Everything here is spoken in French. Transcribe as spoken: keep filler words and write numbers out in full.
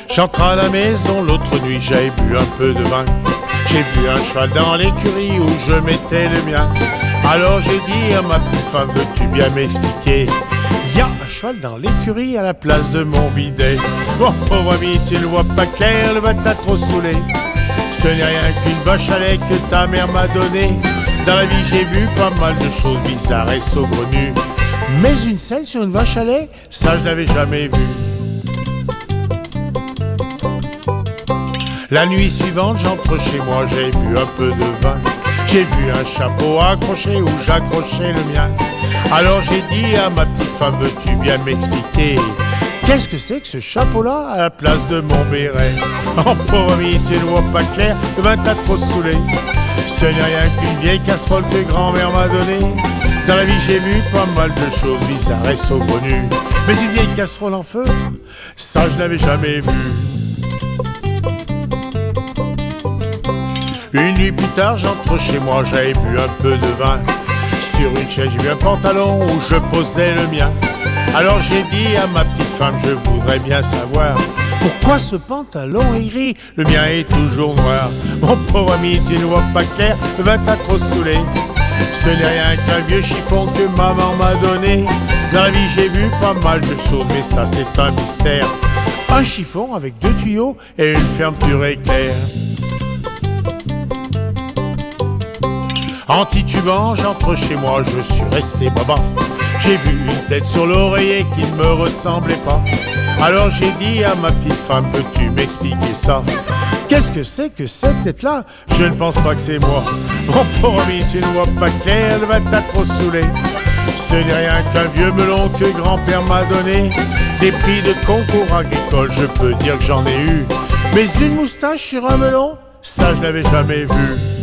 J'entre à la maison l'autre nuit, j'avais bu un peu de vin. J'ai vu un cheval dans l'écurie où je mettais le mien. Alors j'ai dit à ma petite femme, veux-tu bien m'expliquer? Y a un cheval dans l'écurie à la place de mon bidet. Oh pauvre ami, tu ne vois pas clair, le vin t'a trop saoulé. Ce n'est rien qu'une vache à lait que ta mère m'a donnée. Dans la vie j'ai vu pas mal de choses bizarres et saugrenues, mais une selle sur une vache à lait, ça je n'avais jamais vu. La nuit suivante, j'entre chez moi, j'ai bu un peu de vin. J'ai vu un chapeau accroché où j'accrochais le mien. Alors j'ai dit à ma petite femme, veux-tu bien m'expliquer? Qu'est-ce que c'est que ce chapeau-là à la place de mon béret? Oh pauvre ami, tu ne vois pas clair, le vin t'a trop saoulé. Ce n'est rien qu'une vieille casserole que grand-mère m'a donnée. Dans la vie j'ai vu pas mal de choses bizarres et saugrenues, mais une vieille casserole en feutre, ça je n'avais jamais vu. Une nuit plus tard, j'entre chez moi, j'avais bu un peu de vin. Sur une chaise, j'ai vu un pantalon où je posais le mien. Alors j'ai dit à ma petite femme, je voudrais bien savoir pourquoi ce pantalon est gris, le mien est toujours noir. Mon pauvre ami, tu ne vois pas clair, le vin t'a trop saoulé. Ce n'est rien qu'un vieux chiffon que maman m'a donné. Dans la vie j'ai vu pas mal de choses, mais ça c'est un mystère. Un chiffon avec deux tuyaux et une fermeture éclair. En titubant, j'entre chez moi, je suis resté baba. J'ai vu une tête sur l'oreiller qui ne me ressemblait pas. Alors j'ai dit à ma petite femme, peux-tu m'expliquer ça? Qu'est-ce que c'est que cette tête-là? Je ne pense pas que c'est moi. Mon pauvre ami, tu ne vois pas clair, le vin t'a trop saoulé. Ce n'est rien qu'un vieux melon que grand-père m'a donné. Des prix de concours agricoles, je peux dire que j'en ai eu. Mais une moustache sur un melon, ça je n'avais jamais vu.